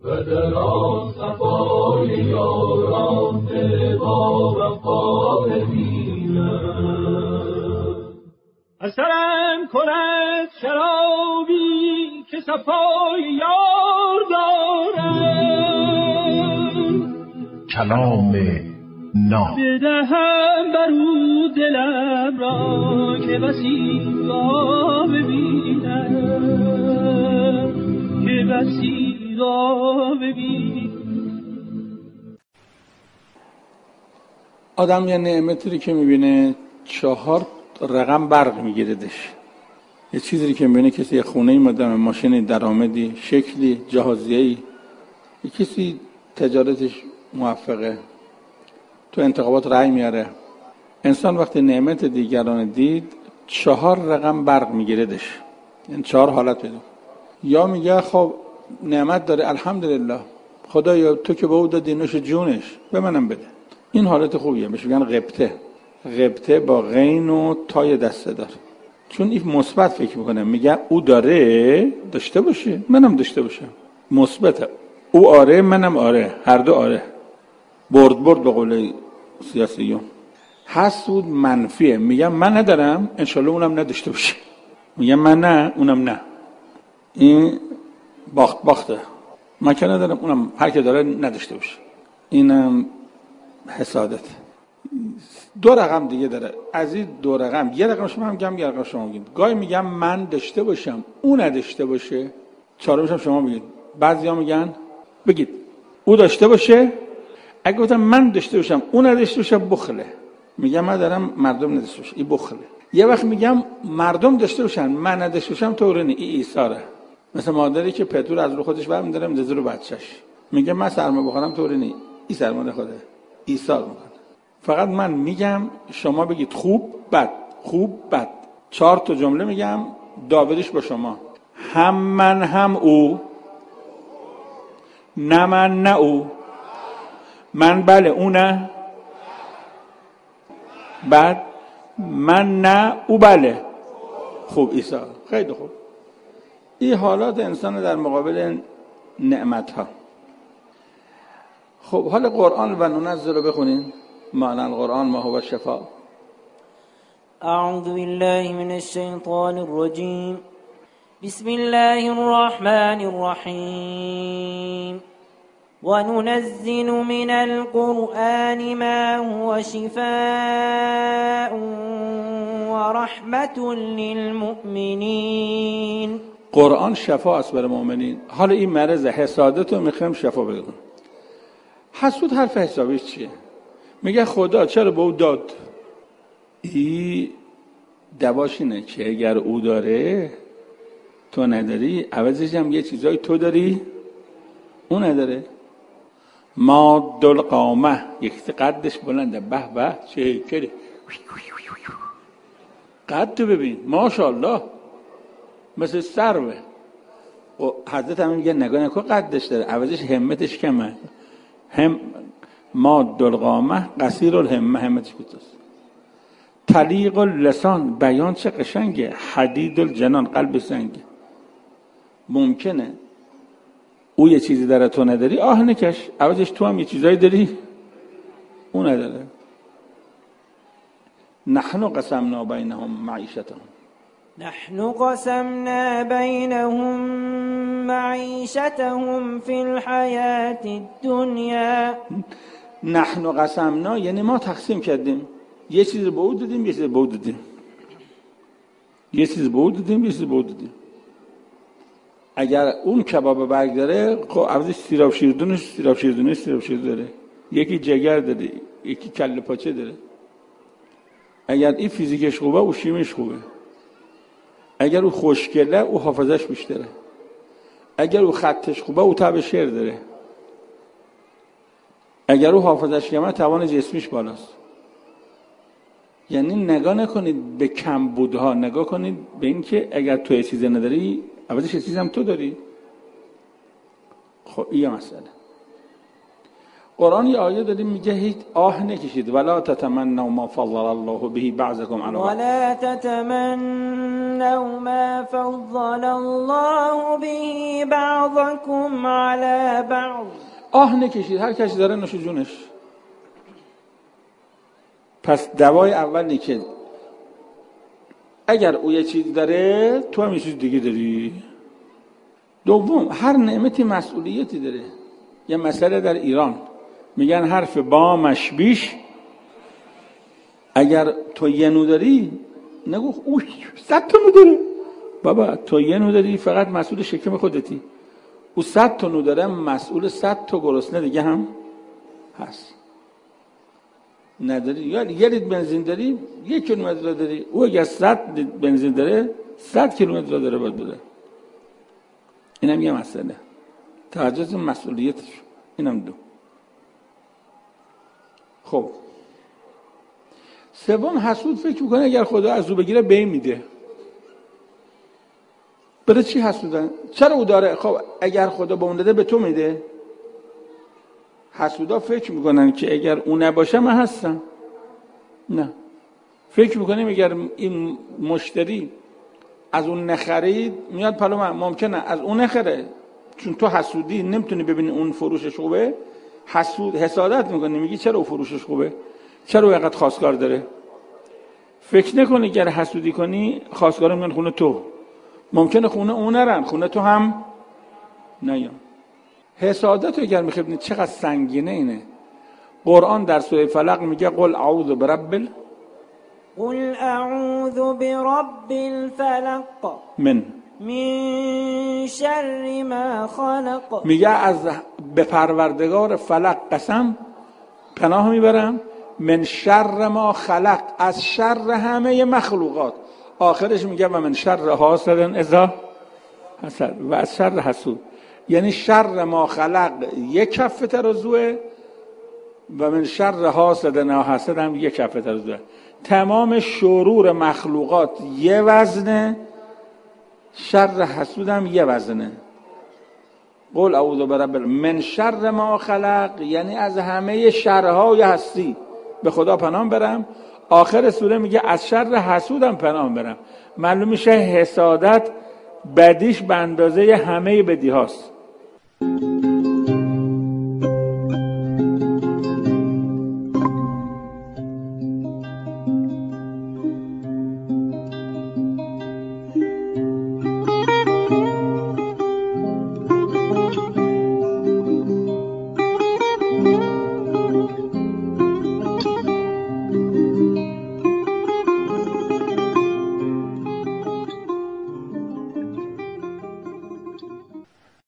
و در آن صفای یاران با وفا ببینم. اثرم کند شرابی که صفای یار دارم، کلام ناب بدهم بر او دلم را که بسی را ببینم، که بسی را ببینم. آدم یه نعمتی که میبینه 4 رقم برق میگیردش. یه چیزی که میبینه کسی یه خونه‌ای مدام، ماشینی، درآمدی، شکلی، جهازیه‌ای، یه کسی تجارتش موفقه، تو انتخابات رأی میاره. انسان وقتی نعمت دیگران دید 4 رقم برق میگیردش. این 4 حالت پیدا. یا میگه خب نعمت داره الحمدلله، خدایا تو که به او دادی نوش جونش به منم بده. این حالت خوبیه، بهش میگن غبطه. غبطه با غین و تای دسته دار، چون این مثبت فکر میکنه، میگه او داره داشته باشه منم داشته باشم. مثبته، او آره منم آره، هر دو آره. برد به قول سیاسیون. حسود منفیه، میگم من ندارم انشالله اونم نداشته باشه. میگم من نه اونم نه. این باخته. من که ندارم اونم هر که داره نداشته باشه. اینم حسادت. 2 رقم دیگه داره. از این 2 رقم یه رقم شما میگم، یه رقم شما میگید. گاهی میگم من داشته باشم اون نداشته باشه، 4مش هم شما میگید. بعضیا میگن بگید او داشته باشه. اگه گفتم من داشته باشم اون نداشته باشه بخله. میگم من دارم مردم نداشته باشه، این بخله. یه وقت میگم مردم داشته باشن من نداشته باشم تورنی، این ایثاره. مثل مادری که پتو از رو خودش برمی‌داره میذاره رو بچه‌ش. میگه من سرما بخورم تورنی، این سرما خوده، ایثار میکنه. فقط من میگم شما بگید خوب بد، خوب بد. 4 تا جمله میگم، داوریش با شما. هم من هم او، نه من نه او. من بله او نه، بعد من نه او بله. خوب ایثار، خیلی خوب. این حالات انسان در مقابل نعمت ها. خب حال قرآن و ننزل رو بخونین. معنی القرآن ما هو شفا. اعوذ بالله من الشیطان الرجیم. بسم الله الرحمن الرحیم. وننزل من القرآن ما هو شفاء ورحمة للمؤمنین. قرآن شفا است برای مؤمنین. حالا این مرض حسادت رو میخوایم شفا بدیم. حسود حرف حسابیش چیه؟ میگه خدا چرا به او داد؟ این دواش اینه که اگر او داره تو نداری، عوضش هم یه چیزایی تو داری اون نداره. ماد القامه، یکی قدش بلنده، به به چه کره، قد تو ببین ماشاءالله مثل سروه. و حضرت هم میگه نگاه نکن قدش داره، عوضش همتش کمه. ماد القامه قصیر الهمه، همتش کوتاست. طلیق اللسان، بیان چه قشنگه. حدید الجنان، قلب سنگه. ممکنه او یه چیزی داره تو نداری، آه نکش، عوضش تو هم یه چیزایی داری اون نداره. نحن قسمنا بینهم معیشتهم. نحن قسمنا بینهم معیشتهم فی الحیاة الدنیا. نحن قسمنا یعنی ما تقسیم کردیم، یه چیز به او دادیم یه چیز به او دادیم، یه چیز به او دادیم یه چیز به او دادیم. اگر اون کباب برگ داره، خب عوضش سیراب شیردونش داره، یکی جگر داره، یکی کله پاچه داره. اگر این فیزیکش خوبه او شیمیش خوبه. اگر او خوشگله او حافظش بیشتره. اگر او خطش خوبه او تب شعر داره. اگر او حافظش کمه توان جسمیش بالاست. یعنی نگاه نکنید به کم بودها، نگاه کنید به این که اگر تو یه چیزی نداری عوضش یه چیزی هم تو داری. خب این مسئله. قرآن یه آیه داریم میگه هیچ آه نکشید ولا تتمنوا ما فضل الله به بعضکم علی بعض ولا تتمنوا ما فضل الله به بعضكم على بعض. آه نکشید، هر کسی داره نوش جونش. پس دوای اولی که اگر او یه چیز داره تو هم یه چیز دیگه داری. دوم هر نعمتی مسئولیتی داره. یه مسئله در ایران میگن حرف بامش بیش، اگر تو یه نو داری نگو اوه 100 تا نو داره. بابا تو یه نو داری فقط مسئول شکم خودتی، او 100 تا نو داره مسئول 100 تا گرسنه دیگه هم هست. نداری یا یه لیتر بنزین داری 1 کیلومتر راه داری، او اگر 100 لیتر بنزین داره 100 کیلومتر راه داره باید بده. اینم یه مسئله، توجه مسئولیتش. اینم دو. خب سوم حسود فکر میکنه اگر خدا از او بگیره به این میده. برای چی حسودن؟ چرا او داره؟ خب اگر خدا به اون داده به تو میده. حسودا فکر میکنن که اگر اون نباشه من هستم. نه، فکر میکنیم اگر این مشتری از اون نخرید میاد پلو من، ممکنه از اون نخره چون تو حسودی نمیتونی ببینی اون فروشش خوبه. حسادت میکنی، میگی چرا اون فروشش خوبه، چرا اون اینقدر خواستگار داره. فکر نکنی اگر حسودی کنی خواستگارا میان خونه تو، ممکنه خونه اون نرن، خونه تو هم نیان. حسادت رو اگر میخوابنید چقدر سنگینه اینه. قرآن در سوره فلق میگه قل اعوذ برب قل اعوذ برب الفلق من شر ما خلق. میگه از به پروردگار فلق قسم پناه میبرم، من شر ما خلق، از شر همه مخلوقات. آخرش میگه و من شر حاسد اذا حسد، و از شر حسود. یعنی شر ما خلق یک کفه ترازوه و من شر حاسد و حسد هم یک کفه ترازوه. تمام شرور مخلوقات یه وزنه، شر حسود هم یه وزنه. قل اعوذ برب من شر ما خلق، یعنی از همه شرهای هستی به خدا پناه برم. آخر سوره میگه از شر حسودم پناه برم. معلوم میشه حسادت بدیش به اندازه همه بدی هاست.